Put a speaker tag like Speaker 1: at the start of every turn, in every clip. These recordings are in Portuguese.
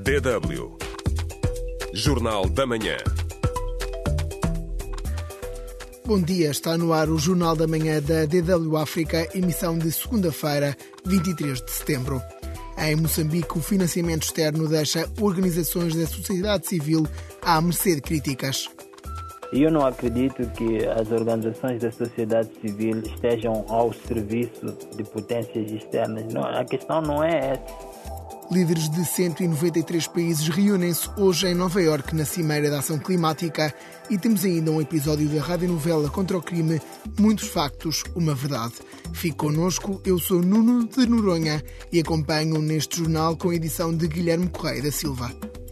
Speaker 1: DW Jornal da Manhã.
Speaker 2: Bom dia, está no ar o Jornal da Manhã da DW África, emissão de segunda-feira, 23 de setembro. Em Moçambique, o financiamento externo deixa organizações da sociedade civil à mercê de críticas.
Speaker 3: Eu não acredito que as organizações da sociedade civil estejam ao serviço de potências externas. Não, a questão não é essa.
Speaker 2: Líderes de 193 países reúnem-se hoje em Nova Iorque na Cimeira da Ação Climática e temos ainda um episódio da radionovela Contra o Crime, Muitos Factos, Uma Verdade. Fique connosco, eu sou Nuno de Noronha e acompanho neste jornal com a edição de Guilherme Correia da Silva.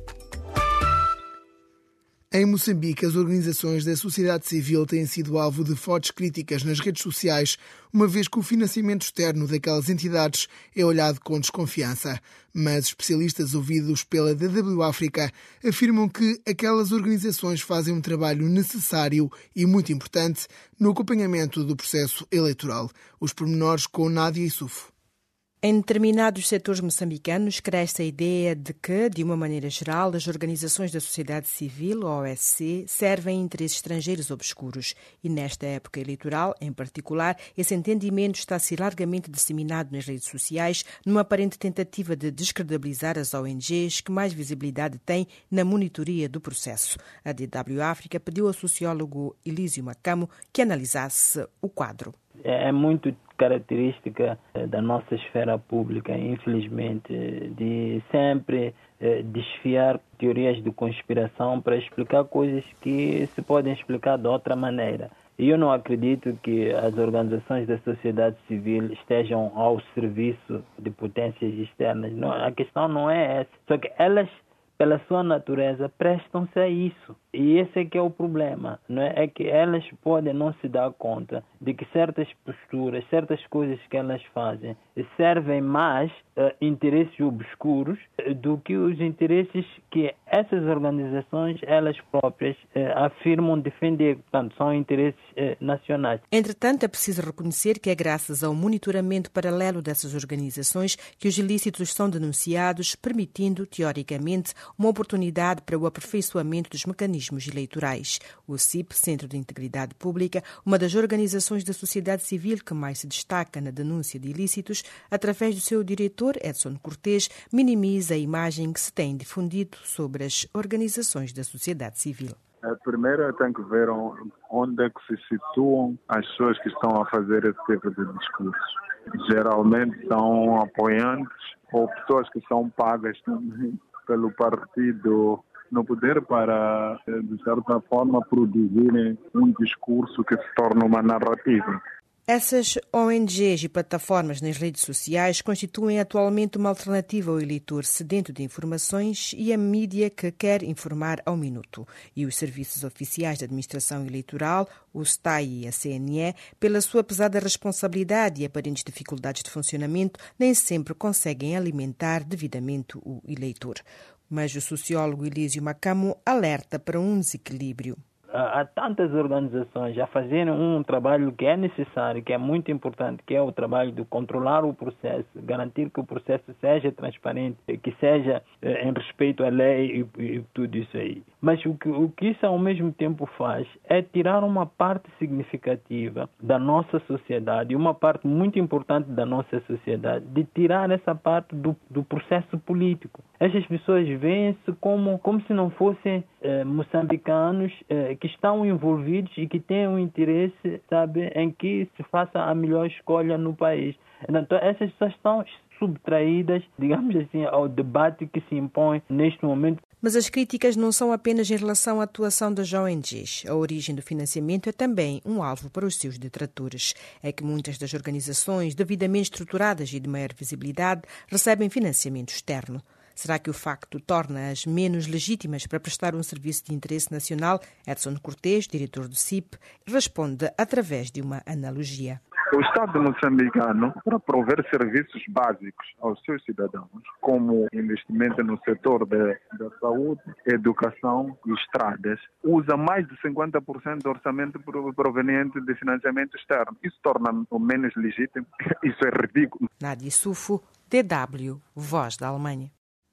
Speaker 2: Em Moçambique, as organizações da sociedade civil têm sido alvo de fortes críticas nas redes sociais, uma vez que o financiamento externo daquelas entidades é olhado com desconfiança. Mas especialistas ouvidos pela DW África afirmam que aquelas organizações fazem um trabalho necessário e muito importante no acompanhamento do processo eleitoral. Os pormenores com Nádia Issoufo.
Speaker 4: Em determinados setores moçambicanos, cresce a ideia de que, de uma maneira geral, as organizações da sociedade civil, OSC, servem a interesses estrangeiros obscuros. E nesta época eleitoral, em particular, esse entendimento está-se largamente disseminado nas redes sociais, numa aparente tentativa de descredibilizar as ONGs que mais visibilidade têm na monitoria do processo. A DW África pediu ao sociólogo Elísio Macamo que analisasse o quadro.
Speaker 3: É muito característica da nossa esfera pública, infelizmente, de sempre desfiar teorias de conspiração para explicar coisas que se podem explicar de outra maneira. E eu não acredito que as organizações da sociedade civil estejam ao serviço de potências externas. Não, a questão não é essa. Só que elas, pela sua natureza, prestam-se a isso. E esse é que é o problema, não é? É que elas podem não se dar conta de que certas posturas, certas coisas que elas fazem servem mais interesses obscuros do que os interesses que essas organizações, elas próprias, afirmam defender. Portanto, são interesses nacionais.
Speaker 4: Entretanto, é preciso reconhecer que é graças ao monitoramento paralelo dessas organizações que os ilícitos são denunciados, permitindo, teoricamente, uma oportunidade para o aperfeiçoamento dos mecanismos eleitorais. O CIP, Centro de Integridade Pública, uma das organizações da sociedade civil que mais se destaca na denúncia de ilícitos, através do seu diretor, Edson Cortés, minimiza a imagem que se tem difundido sobre as organizações da sociedade civil.
Speaker 5: Primeiro tem que ver onde é que se situam as pessoas que estão a fazer esse tipo de discursos. Geralmente são apoiantes ou pessoas que são pagas também pelo partido no poder para, de certa forma, produzirem um discurso que se torna uma narrativa.
Speaker 4: Essas ONGs e plataformas nas redes sociais constituem atualmente uma alternativa ao eleitor sedento de informações e a mídia que quer informar ao minuto. E os serviços oficiais da administração eleitoral, o STAI e a CNE, pela sua pesada responsabilidade e aparentes dificuldades de funcionamento, nem sempre conseguem alimentar devidamente o eleitor. Mas o sociólogo Elísio Macamo alerta para um desequilíbrio.
Speaker 3: Há tantas organizações a fazerem um trabalho que é necessário, que é muito importante, que é o trabalho de controlar o processo, garantir que o processo seja transparente, que seja em respeito à lei e tudo isso aí. Mas o que isso ao mesmo tempo faz é tirar uma parte significativa da nossa sociedade, uma parte muito importante da nossa sociedade, de tirar essa parte do processo político. Essas pessoas veem-se como se não fossem moçambicanos que estão envolvidos e que têm um interesse, sabe, em que se faça a melhor escolha no país. Então, essas pessoas estão subtraídas, digamos assim, ao debate que se impõe neste momento.
Speaker 4: Mas as críticas não são apenas em relação à atuação das ONGs. A origem do financiamento é também um alvo para os seus detratores. É que muitas das organizações devidamente estruturadas e de maior visibilidade recebem financiamento externo. Será que o facto torna-as menos legítimas para prestar um serviço de interesse nacional? Edson Cortés, diretor do CIP, responde através de uma analogia.
Speaker 5: O Estado moçambicano, para prover serviços básicos aos seus cidadãos, como investimento no setor da saúde, educação e estradas, usa mais de 50% do orçamento proveniente de financiamento externo. Isso torna-o menos legítimo. Isso é ridículo.
Speaker 4: Nádia Issoufo, DW, Voz da Alemanha.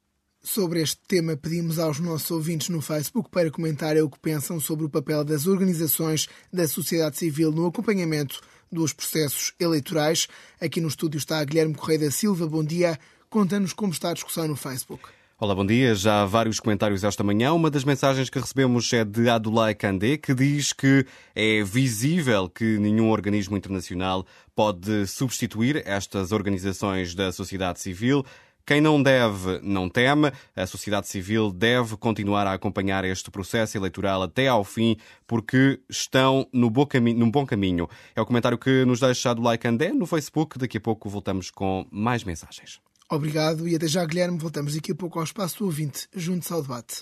Speaker 2: Sobre este tema, pedimos aos nossos ouvintes no Facebook para comentarem o que pensam sobre o papel das organizações da sociedade civil no acompanhamento dos processos eleitorais. Aqui no estúdio está Guilherme Correia da Silva. Bom dia. Conta-nos como está a discussão no Facebook.
Speaker 6: Olá, bom dia. Já há vários comentários esta manhã. Uma das mensagens que recebemos é de Adulai Kandé, que diz que é visível que nenhum organismo internacional pode substituir estas organizações da sociedade civil. Quem não deve, não teme. A sociedade civil deve continuar a acompanhar este processo eleitoral até ao fim, porque estão num bom caminho. É o comentário que nos deixa Adulai Kandé no Facebook. Daqui a pouco voltamos com mais mensagens.
Speaker 2: Obrigado e até já, Guilherme. Voltamos daqui a pouco ao Espaço do Ouvinte, junto ao debate.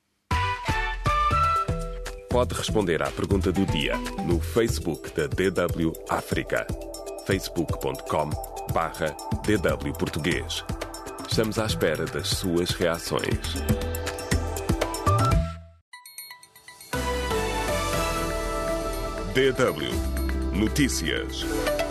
Speaker 1: Pode responder à pergunta do dia no Facebook da DW África. facebook.com/DW Português. Estamos à espera das suas reações. DW Notícias.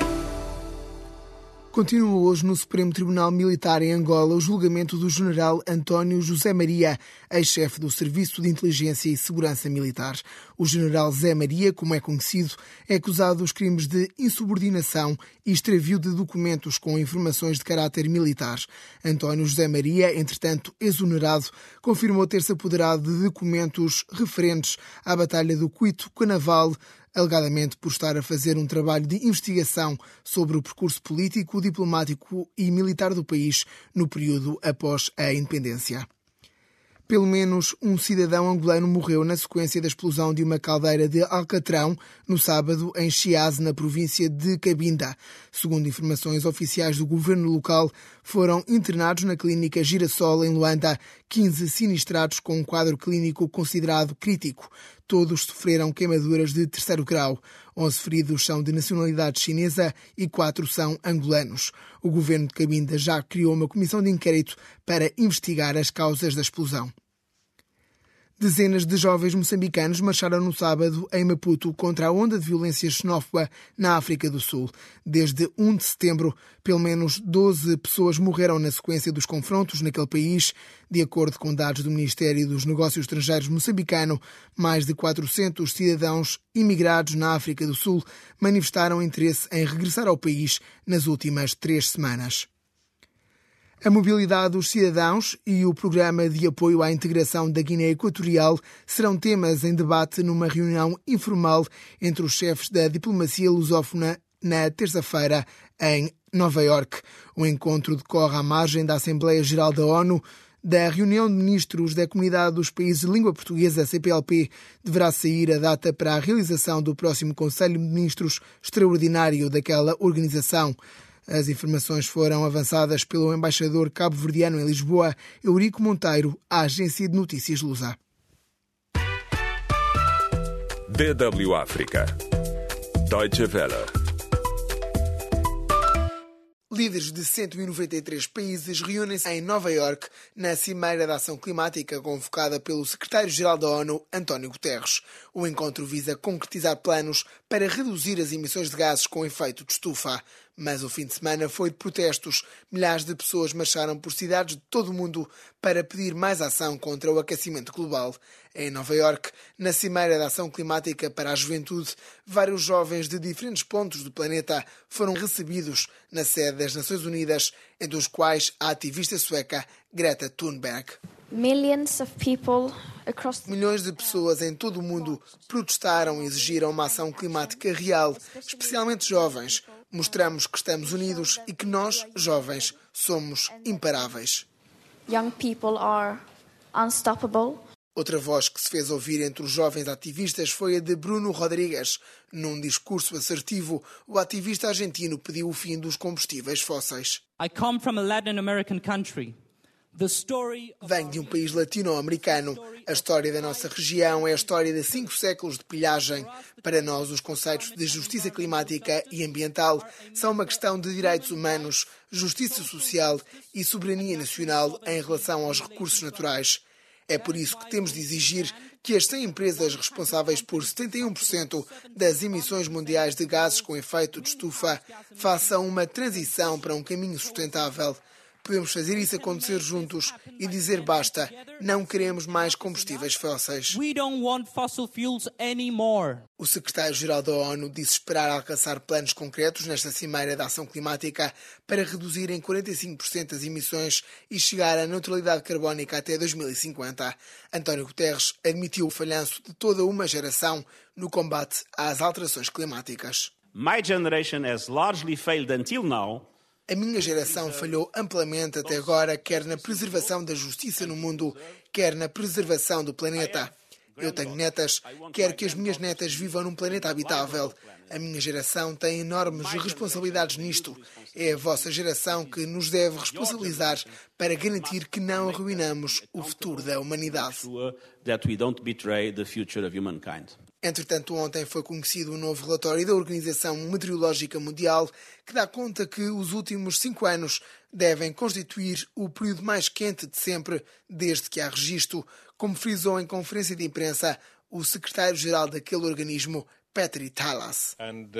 Speaker 2: Continua hoje no Supremo Tribunal Militar em Angola o julgamento do general António José Maria, ex-chefe do Serviço de Inteligência e Segurança Militar. O general Zé Maria, como é conhecido, é acusado dos crimes de insubordinação e extravio de documentos com informações de caráter militar. António José Maria, entretanto exonerado, confirmou ter-se apoderado de documentos referentes à Batalha do Cuito Canaval, alegadamente por estar a fazer um trabalho de investigação sobre o percurso político, diplomático e militar do país no período após a independência. Pelo menos um cidadão angolano morreu na sequência da explosão de uma caldeira de alcatrão no sábado em Chiaze, na província de Cabinda. Segundo informações oficiais do governo local, foram internados na clínica Girassol, em Luanda, 15 sinistrados com um quadro clínico considerado crítico. Todos sofreram queimaduras de 3º grau. 11 feridos são de nacionalidade chinesa e 4 são angolanos. O governo de Cabinda já criou uma comissão de inquérito para investigar as causas da explosão. Dezenas de jovens moçambicanos marcharam no sábado em Maputo contra a onda de violência xenófoba na África do Sul. Desde 1 de setembro, pelo menos 12 pessoas morreram na sequência dos confrontos naquele país. De acordo com dados do Ministério dos Negócios Estrangeiros moçambicano, mais de 400 cidadãos imigrados na África do Sul manifestaram interesse em regressar ao país nas últimas 3 semanas. A mobilidade dos cidadãos e o programa de apoio à integração da Guiné Equatorial serão temas em debate numa reunião informal entre os chefes da diplomacia lusófona na terça-feira em Nova Iorque. O encontro decorre à margem da Assembleia Geral da ONU. Da reunião de ministros da Comunidade dos Países de Língua Portuguesa, CPLP, deverá sair a data para a realização do próximo Conselho de Ministros extraordinário daquela organização. As informações foram avançadas pelo embaixador cabo-verdiano em Lisboa, Eurico Monteiro, à agência de notícias Lusa.
Speaker 1: DW África. Deutsche Welle.
Speaker 2: Líderes de 193 países reúnem-se em Nova Iorque na Cimeira da Ação Climática convocada pelo secretário-geral da ONU, António Guterres. O encontro visa concretizar planos para reduzir as emissões de gases com efeito de estufa. Mas o fim de semana foi de protestos. Milhares de pessoas marcharam por cidades de todo o mundo para pedir mais ação contra o aquecimento global. Em Nova Iorque, na Cimeira da Ação Climática para a Juventude, vários jovens de diferentes pontos do planeta foram recebidos na sede das Nações Unidas, entre os quais a ativista sueca Greta Thunberg. Milhões de pessoas em todo o mundo protestaram e exigiram uma ação climática real, especialmente jovens. Mostramos que estamos unidos e que nós, jovens, somos imparáveis.
Speaker 7: Young people are unstoppable.
Speaker 2: Outra voz que se fez ouvir entre os jovens ativistas foi a de Bruno Rodrigues. Num discurso assertivo, o ativista argentino pediu o fim dos combustíveis fósseis.
Speaker 8: I come from a Latin American country.
Speaker 2: Venho de um país latino-americano. A história da nossa região é a história de 5 séculos de pilhagem. Para nós, os conceitos de justiça climática e ambiental são uma questão de direitos humanos, justiça social e soberania nacional em relação aos recursos naturais. É por isso que temos de exigir que as 100 empresas responsáveis por 71% das emissões mundiais de gases com efeito de estufa façam uma transição para um caminho sustentável. Podemos fazer isso acontecer juntos e dizer basta, não queremos mais combustíveis fósseis.
Speaker 8: We don't want fossil fuels anymore.
Speaker 2: O secretário-geral da ONU disse esperar alcançar planos concretos nesta Cimeira da Ação Climática para reduzir em 45% as emissões e chegar à neutralidade carbónica até 2050. António Guterres admitiu o falhanço de toda uma geração no combate às alterações climáticas.
Speaker 9: My generation has largely failed until now.
Speaker 2: A minha geração falhou amplamente até agora, quer na preservação da justiça no mundo, quer na preservação do planeta. Eu tenho netas, quero que as minhas netas vivam num planeta habitável. A minha geração tem enormes responsabilidades nisto. É a vossa geração que nos deve responsabilizar para garantir que não arruinamos o futuro da humanidade. Entretanto, ontem foi conhecido um novo relatório da Organização Meteorológica Mundial que dá conta que os últimos 5 anos devem constituir o período mais quente de sempre desde que há registro, como frisou em conferência de imprensa o secretário-geral daquele organismo, Petri Talas.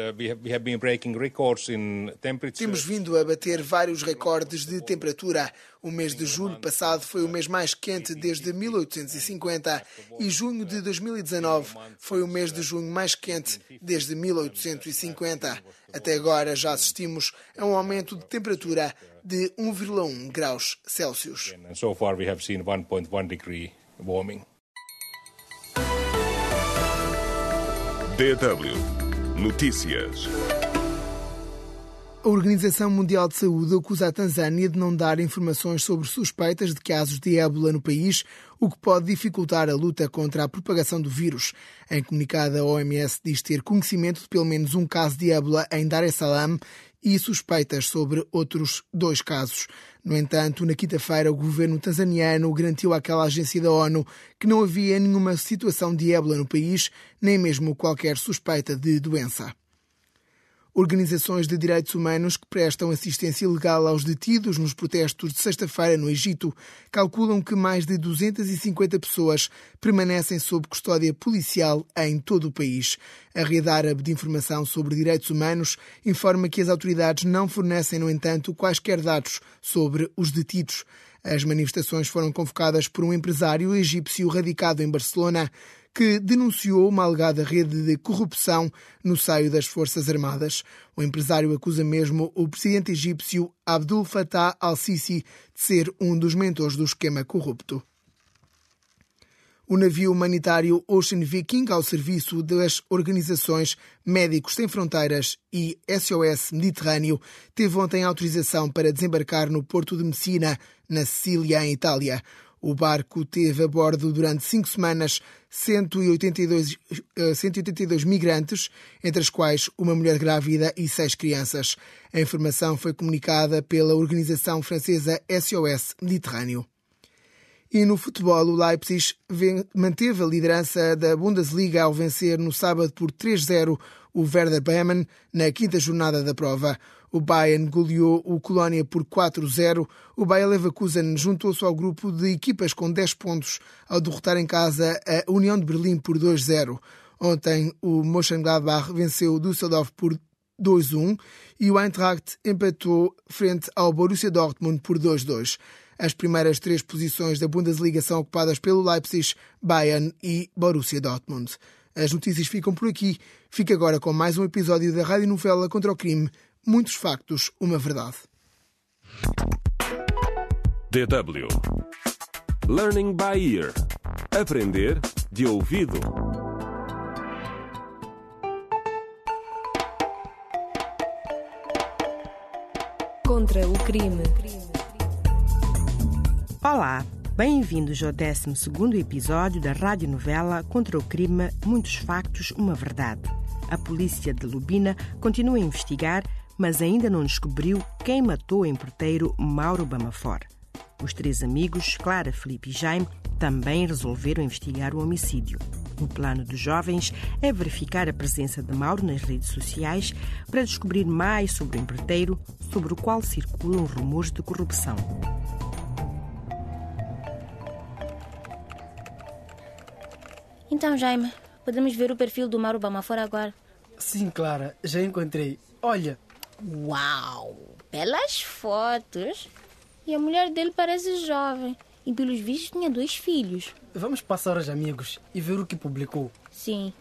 Speaker 2: Temos vindo a bater vários recordes de temperatura. O mês de julho passado foi o mês mais quente desde 1850 e junho de 2019 foi o mês de junho mais quente desde 1850. Até agora já assistimos a um aumento de temperatura de 1,1 graus Celsius.
Speaker 10: So far we have seen 1.1 degree warming.
Speaker 1: DW Notícias.
Speaker 2: A Organização Mundial de Saúde acusa a Tanzânia de não dar informações sobre suspeitas de casos de ébola no país, o que pode dificultar a luta contra a propagação do vírus. Em comunicado, a OMS diz ter conhecimento de pelo menos um caso de ébola em Dar es Salaam e suspeitas sobre outros 2 casos. No entanto, na quinta-feira, o governo tanzaniano garantiu àquela agência da ONU que não havia nenhuma situação de ébola no país, nem mesmo qualquer suspeita de doença. Organizações de direitos humanos que prestam assistência legal aos detidos nos protestos de sexta-feira no Egito calculam que mais de 250 pessoas permanecem sob custódia policial em todo o país. A Rede Árabe de Informação sobre Direitos Humanos informa que as autoridades não fornecem, no entanto, quaisquer dados sobre os detidos. As manifestações foram convocadas por um empresário egípcio radicado em Barcelona que denunciou uma alegada rede de corrupção no seio das Forças Armadas. O empresário acusa mesmo o presidente egípcio Abdul Fattah al-Sisi de ser um dos mentores do esquema corrupto. O navio humanitário Ocean Viking, ao serviço das organizações Médicos Sem Fronteiras e SOS Mediterrâneo, teve ontem autorização para desembarcar no porto de Messina, na Sicília, em Itália. O barco teve a bordo durante 5 semanas 182 migrantes, entre as quais uma mulher grávida e 6 crianças. A informação foi comunicada pela organização francesa SOS Mediterrâneo. E no futebol, o Leipzig manteve a liderança da Bundesliga ao vencer no sábado por 3-0 o Werder Bremen na 5ª jornada da prova. O Bayern goleou o Colónia por 4-0. O Bayer Leverkusen juntou-se ao grupo de equipas com 10 pontos ao derrotar em casa a União de Berlim por 2-0. Ontem, o Mönchengladbach venceu o Düsseldorf por 2-1 e o Eintracht empatou frente ao Borussia Dortmund por 2-2. As primeiras 3 posições da Bundesliga são ocupadas pelo Leipzig, Bayern e Borussia Dortmund. As notícias ficam por aqui. Fica agora com mais um episódio da radionovela Contra o Crime. Muitos factos, uma verdade.
Speaker 1: DW Learning by Ear. Aprender de ouvido.
Speaker 11: Contra o crime.
Speaker 4: Olá, bem-vindos ao 12º episódio da radionovela Contra o Crime, Muitos Factos, Uma Verdade. A polícia de Lubina continua a investigar, mas ainda não descobriu quem matou o empreiteiro Mauro Bamafor. Os 3 amigos, Clara, Felipe e Jaime, também resolveram investigar o homicídio. O plano dos jovens é verificar a presença de Mauro nas redes sociais para descobrir mais sobre o empreiteiro, sobre o qual circulam rumores de corrupção.
Speaker 12: Então, Jaime, podemos ver o perfil do Mauro Bamafor agora?
Speaker 13: Sim, Clara, já encontrei. Olha.
Speaker 12: Uau! Belas fotos. E a mulher dele parece jovem. E pelos vistos tinha 2 filhos.
Speaker 13: Vamos passar aos amigos e ver o que publicou.
Speaker 12: Sim.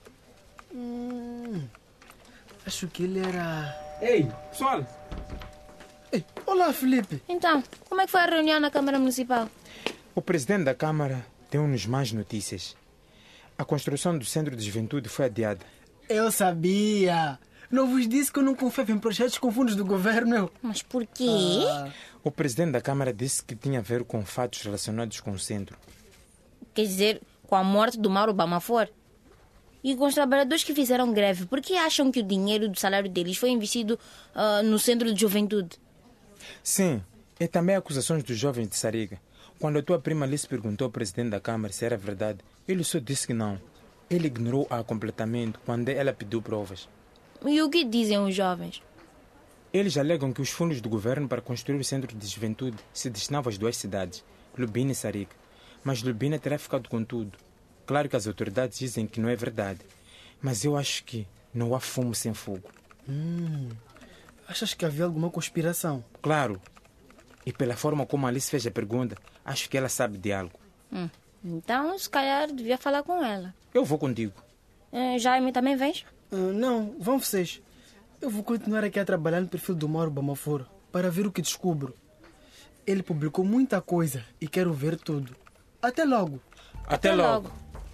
Speaker 13: Acho que ele era...
Speaker 14: Ei, pessoal!
Speaker 13: Ei, olá, Felipe!
Speaker 12: Então, como é que foi a reunião na Câmara Municipal?
Speaker 15: O presidente da Câmara deu-nos mais notícias. A construção do Centro de Juventude foi adiada.
Speaker 13: Eu sabia! Não vos disse que eu não confio em projetos com fundos do governo?
Speaker 12: Mas por quê?
Speaker 15: O presidente da Câmara disse que tinha a ver com fatos relacionados com o centro.
Speaker 12: Quer dizer, com a morte do Mauro Bamafor? E com os trabalhadores que fizeram greve, por que acham que o dinheiro do salário deles foi investido no Centro de Juventude?
Speaker 15: Sim, e também acusações dos jovens de Sariga. Quando a tua prima Alice perguntou ao presidente da Câmara se era verdade, ele só disse que não. Ele ignorou-a completamente quando ela pediu provas.
Speaker 12: E o que dizem os jovens?
Speaker 15: Eles alegam que os fundos do governo para construir o Centro de Juventude se destinavam às 2 cidades, Lubina e Sariga. Mas Lubina terá ficado com tudo. Claro que as autoridades dizem que não é verdade, mas eu acho que não há fumo sem fogo.
Speaker 13: Achas que havia alguma conspiração?
Speaker 15: Claro. E pela forma como a Alice fez a pergunta, acho que ela sabe de algo.
Speaker 12: Então, se calhar, devia falar com ela.
Speaker 15: Eu vou contigo.
Speaker 12: Jaime, também vens?
Speaker 13: Não, vão vocês. Eu vou continuar aqui a trabalhar no perfil do Mauro Bamafor para ver o que descubro. Ele publicou muita coisa e quero ver tudo. Até logo.
Speaker 15: Até logo.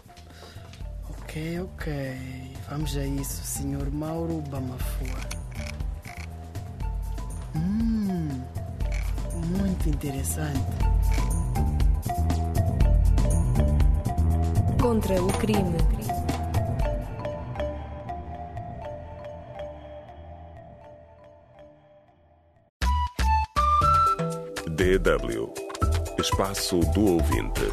Speaker 13: Ok. Vamos a isso, Sr. Mauro Bamafor. Muito interessante.
Speaker 11: Contra o crime.
Speaker 1: DW Espaço do Ouvinte.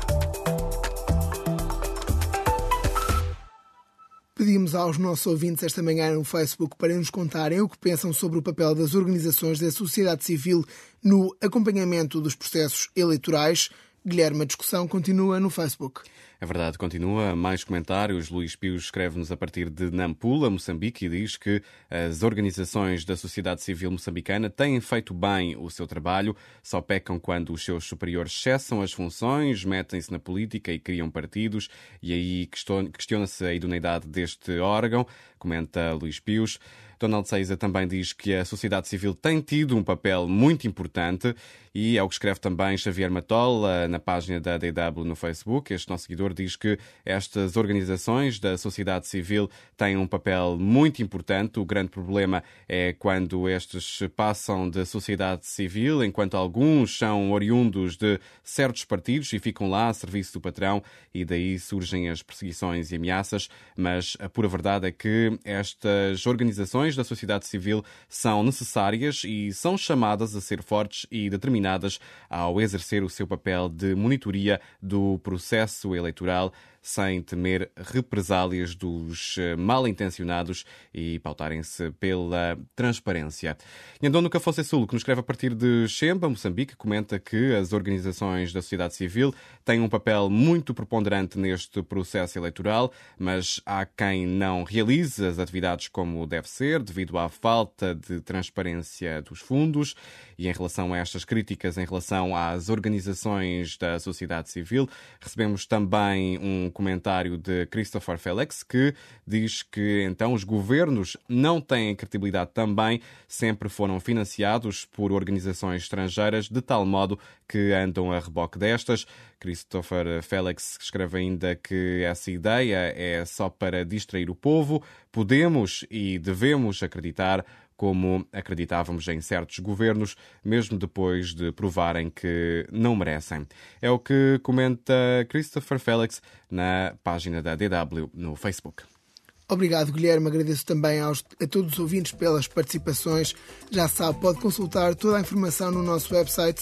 Speaker 2: Pedimos aos nossos ouvintes esta manhã no Facebook para nos contarem o que pensam sobre o papel das organizações da sociedade civil no acompanhamento dos processos eleitorais. Guilherme, a discussão continua no Facebook.
Speaker 6: É verdade, continua. Mais comentários. Luís Pios escreve-nos a partir de Nampula, Moçambique, e diz que as organizações da sociedade civil moçambicana têm feito bem o seu trabalho, só pecam quando os seus superiores cessam as funções, metem-se na política e criam partidos, e aí questiona-se a idoneidade deste órgão, comenta Luís Pios. Donald Seiza também diz que a sociedade civil tem tido um papel muito importante e é o que escreve também Xavier Matola na página da DW no Facebook. Este nosso seguidor diz que estas organizações da sociedade civil têm um papel muito importante. O grande problema é quando estes passam da sociedade civil, enquanto alguns são oriundos de certos partidos e ficam lá a serviço do patrão, e daí surgem as perseguições e ameaças. Mas a pura verdade é que estas organizações da sociedade civil são necessárias e são chamadas a ser fortes e determinadas ao exercer o seu papel de monitoria do processo eleitoral, sem temer represálias dos mal-intencionados e pautarem-se pela transparência. Nhandono Cafosé Sul, que nos escreve a partir de Xemba, Moçambique, comenta que as organizações da sociedade civil têm um papel muito preponderante neste processo eleitoral, mas há quem não realize as atividades como deve ser, devido à falta de transparência dos fundos. E em relação a estas críticas em relação às organizações da sociedade civil, recebemos também um comentário de Christopher Felix, que diz que então os governos não têm credibilidade também, sempre foram financiados por organizações estrangeiras, de tal modo que andam a reboque destas. Christopher Felix escreve ainda que essa ideia é só para distrair o povo. Podemos e devemos acreditar como acreditávamos em certos governos, mesmo depois de provarem que não merecem. É o que comenta Christopher Felix na página da DW no Facebook.
Speaker 2: Obrigado, Guilherme. Agradeço também a todos os ouvintes pelas participações. Já sabe, pode consultar toda a informação no nosso website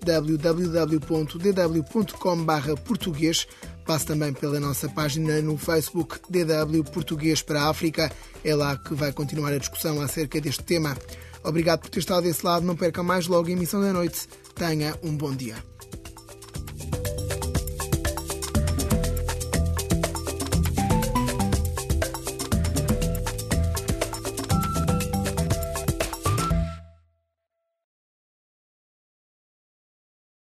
Speaker 2: www.dw.com/português. Passe também pela nossa página no Facebook DW Português para a África. É lá que vai continuar a discussão acerca deste tema. Obrigado por ter estado desse lado. Não perca mais logo a emissão da noite. Tenha um bom dia.